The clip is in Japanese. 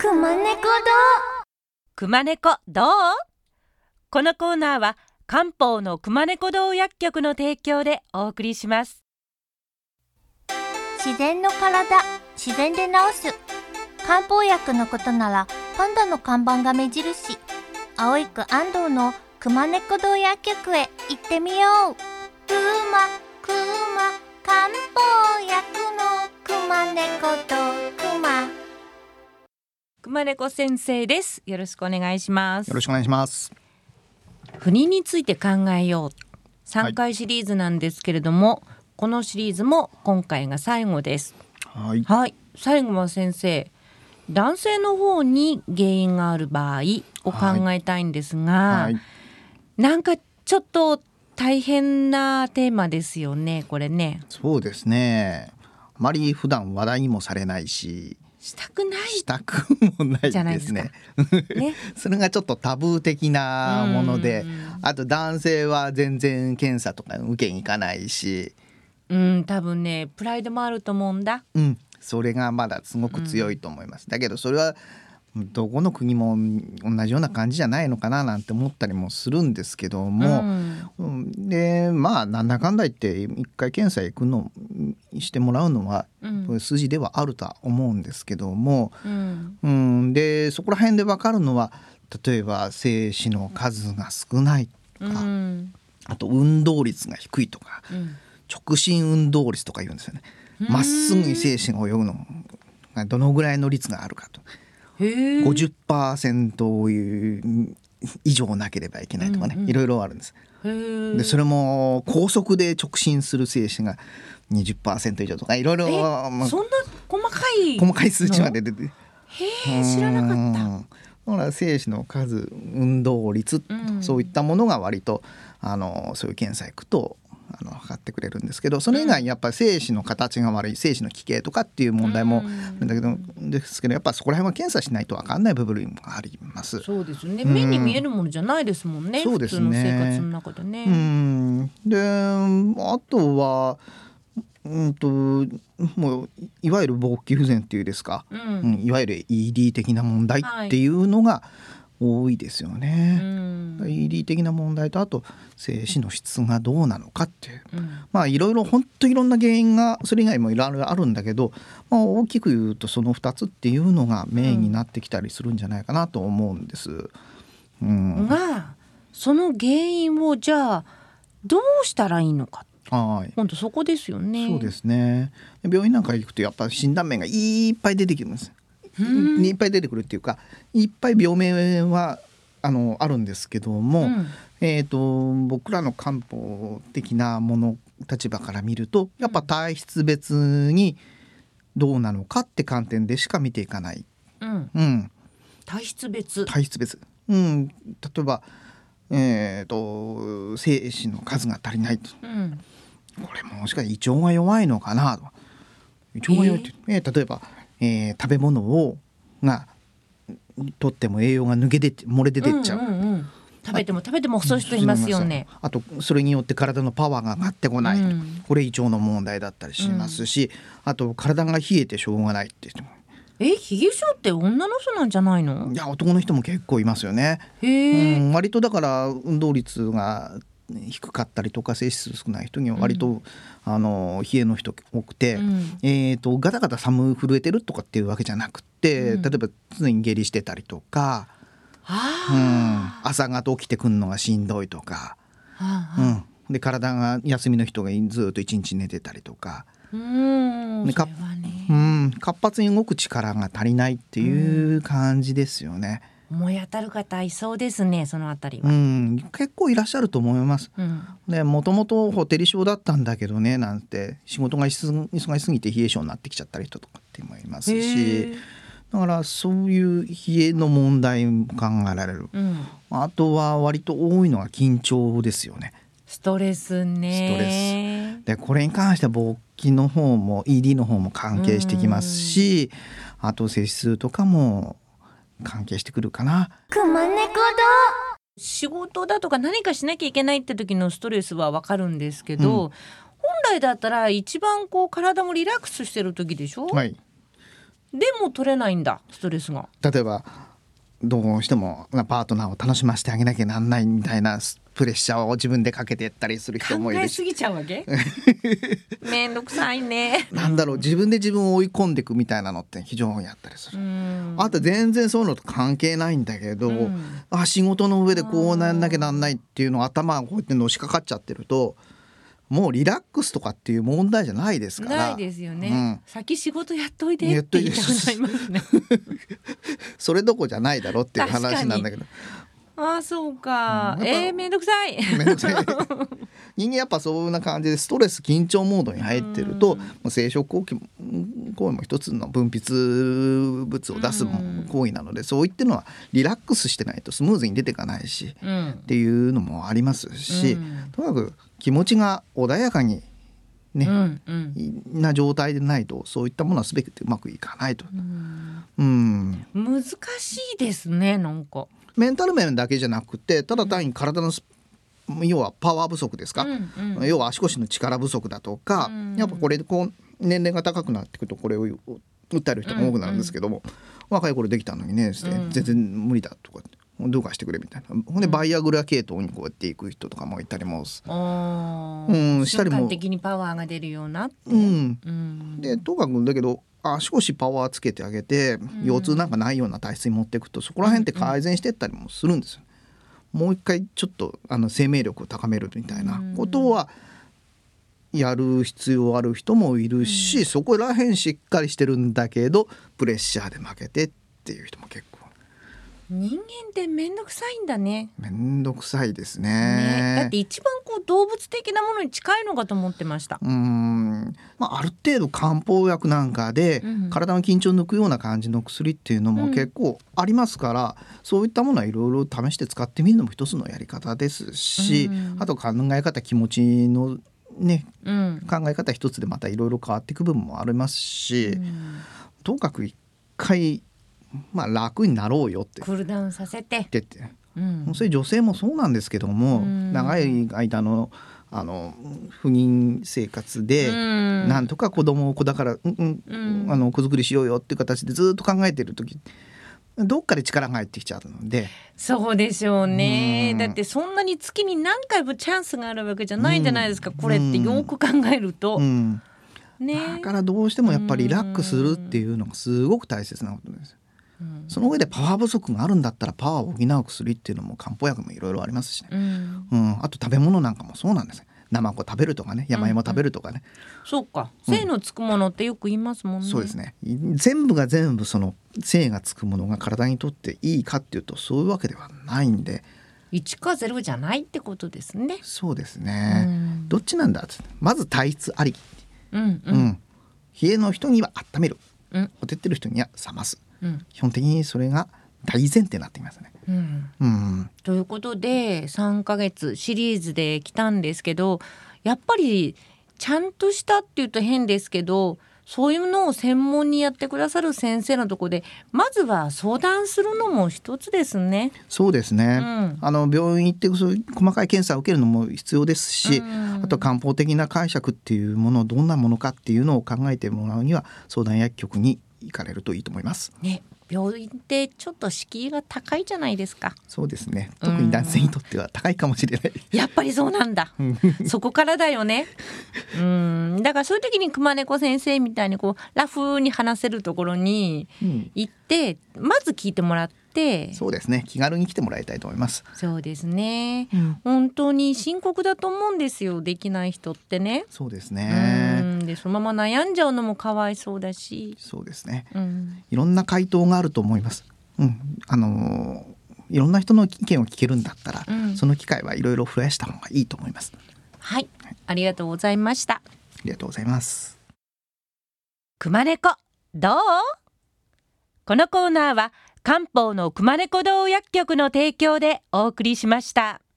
くまねこくまねこどう？このコーナーは漢方のくまねこ堂薬局の提供でお送りします。 自然の体、自然で治す。漢方薬のことならパンダの看板が目印。青い区安藤のくまねこ堂薬局へ行ってみよう。漢方薬のくまねこ堂くまねこ先生です。よろしくお願いします。 よろしくお願いします。 不妊について考えよう3回シリーズなんですけれども、このシリーズも今回が最後です。 はい、 最後は先生、男性の方に原因がある場合を考えたいんですが、なんかちょっと大変なテーマですよね、これね。 そうですね。あまり普段話題にもされないし、したくもないですね。それがちょっとタブー的なもので、あと男性は全然検査とか受けに行かないし、 多分ねプライドもあると思うんだ。 それがまだすごく強いと思います。だけどそれはどこの国も同じような感じじゃないのかななんて思ったりもするんですけども、でなんだかんだ言って一回検査行くのしてもらうのは筋ではあるとは思うんですけども、でそこら辺で分かるのは、例えば精子の数が少ないとか、あと運動率が低いとか、直進運動率とか言うんですよね。まっすぐに精子が泳ぐのがどのぐらいの率があるかと。50% 以上なければいけないとかね、いろいろあるんです。でそれも高速で直進する精子が 20% 以上とか、いろいろ、 そんな細かい数値まで出て、 知らなかった。 だから精子の数、運動率、そういったものが割とそういう検査行くと測ってくれるんですけど、それ以外にやっぱり精子の形が悪い、精子の奇形とかっていう問題もですけど、やっぱそこら辺は検査しないと分かんない部分があります。 そうですね、目に見えるものじゃないですもんね。 そうですね、 普通の生活の中でね。 であとはもういわゆる勃起不全っていうですか、いわゆる ED 的な問題っていうのが多いですよね。ED 的な問題と、あと精子の質がどうなのかっていう、いろいろ本当いろんな原因がそれ以外もいろいろあるんだけど、大きく言うとその2つっていうのがメインになってきたりするんじゃないかなと思うんです。 がその原因をじゃあどうしたらいいのか、本当そこですよね。 そうですね。病院なんか行くとやっぱ診断名がいっぱい出てきます。いっぱい出てくるっていうか、いっぱい病名はあるんですけども、僕らの漢方的なもの立場から見ると、やっぱ体質別にどうなのかって観点でしか見ていかない。 体質別、 例えば精子の数が足りないと、これもしかして胃腸が弱いのかなと。胃腸が弱いって、例えば食べ物がとっても栄養が漏れ出てっちゃう、 食べてもそういう人いますよね。 あとそれによって体のパワーが上がってこない、これ胃腸の問題だったりしますし、あと体が冷えてしょうがないって人も、 冷え性って女の人なんじゃないの？ いや、男の人も結構いますよね。割とだから運動率が低かったりとか、精子数少ない人には割と、冷えの人多くて、ガタガタ寒震えてるとかっていうわけじゃなくて、例えば常に下痢してたりとか、朝方起きてくるのがしんどいとか、で体が休みの人がずっと一日寝てたりとか、活発に動く力が足りないっていう感じですよね。 思い当たる方いそうですね、そのあたりは。 結構いらっしゃると思います。でもともとホテル症だったんだけどねなんて、仕事が忙しすぎて冷え性になってきちゃったりとかってもいますし、だからそういう冷えの問題も考えられる。あとは割と多いのが緊張ですよね。 ストレスね。 でこれに関しては勃起の方も ED の方も関係してきますし、あと精子数とかも関係してくるかな。 くまねこ仕事だとか何かしなきゃいけないって時のストレスはわかるんですけど、本来だったら一番体もリラックスしてる時でしょ。 でも取れないんだ、ストレスが。 例えばどうしてもパートナーを楽しませてあげなきゃなんないみたいなプレッシャーを自分でかけていったりする人もいるし、 考えすぎちゃうわけめんどくさいね。 なんだろう、自分で自分を追い込んでいくみたいなのって非常にあったりする。あと全然そういうのと関係ないんだけど、仕事の上でこうなんなきゃなんないっていうのを頭がこうやってのしかかっちゃってると、もうリラックスとかっていう問題じゃないですから。 ないですよね、先仕事やっといてって言いたくなりますねそれどころじゃないだろっていう話なんだけど。 ああそうか、めんどくさい人間やっぱそういう感じでストレス緊張モードに入ってると、生殖行為も一つの分泌物を出す行為なので、そういったのはリラックスしてないとスムーズに出ていかないし、っていうのもありますし、とにかく気持ちが穏やかにね、な状態でないとそういったものは全てうまくいかないと。 難しいですね。なんかメンタル面だけじゃなくて、ただ単に体の要はパワー不足ですか、要は足腰の力不足だとか、やっぱこれでこう年齢が高くなってくるとこれを訴える人も多くなるんですけども、若い頃できたのにね、全然無理だとかどうかしてくれみたいな、ほんでバイアグラ系統にこうやっていく人とかもいたりもしたりも、 瞬間的にパワーが出るようなって、 でとかくだけど足腰パワーつけてあげて腰痛なんかないような体質に持っていくと、そこら辺って改善していったりもするんですよ。もう一回ちょっと生命力を高めるみたいなことはやる必要ある人もいるし、そこら辺しっかりしてるんだけどプレッシャーで負けてっていう人も結構。 人間ってめんどくさいんだね。 めんどくさいですね。 だって一番こう動物的なものに近いのかと思ってました。 ある程度漢方薬なんかで体の緊張を抜くような感じの薬っていうのも結構ありますから、そういったものはいろいろ試して使ってみるのも一つのやり方ですし、あと考え方、気持ちのね、考え方一つでまたいろいろ変わっていく部分もありますし、とにかく一回楽になろうよってクールダウンさせてそういう女性もそうなんですけども、長い間の不妊生活でなんとか子供を子だから子作りしようよっていう形でずっと考えている時、どっかで力が入ってきちゃうので。そうでしょうね。 だってそんなに月に何回もチャンスがあるわけじゃないじゃないですか、これってよく考えると、 だからどうしてもやっぱりリラックスするっていうのがすごく大切なことです。その上でパワー不足があるんだったらパワーを補う薬っていうのも漢方薬もいろいろありますしね、あと食べ物なんかもそうなんです。生子食べるとかね、山芋食べるとかね、 そうか、精のつくものってよく言いますもんね。 そうですね。全部が全部その精がつくものが体にとっていいかっていうとそういうわけではないんで、 1か0じゃないってことですね。 そうですね、どっちなんだって、まず体質ありき、冷えの人には温める、ほてってる人には冷ます、基本的にそれが大前提になってきますね。 ということで3ヶ月シリーズで来たんですけど、やっぱりちゃんとしたっていうと変ですけど、そういうのを専門にやってくださる先生のところでまずは相談するのも一つですね。 そうですね、病院行ってそういう細かい検査を受けるのも必要ですし、あと漢方的な解釈っていうものをどんなものかっていうのを考えてもらうには相談薬局に行かれるといいと思いますね。 病院ってちょっと敷居が高いじゃないですか。 そうですね、特に男性にとっては高いかもしれない。 やっぱりそうなんだそこからだよね。だからそういう時に熊猫先生みたいにこうラフに話せるところに行って、まず聞いてもらって、 そうですね、気軽に来てもらいたいと思います。 そうですね、本当に深刻だと思うんですよ、できない人ってね。 そうですね。 でそのまま悩んじゃうのもかわいそうだし。 そうですね、いろんな回答があると思います。いろんな人の意見を聞けるんだったら、その機会はいろいろ増やした方がいいと思います。 はい、ありがとうございました。 ありがとうございます。 熊猫どう？このコーナーは漢方の熊猫堂薬局の提供でお送りしました。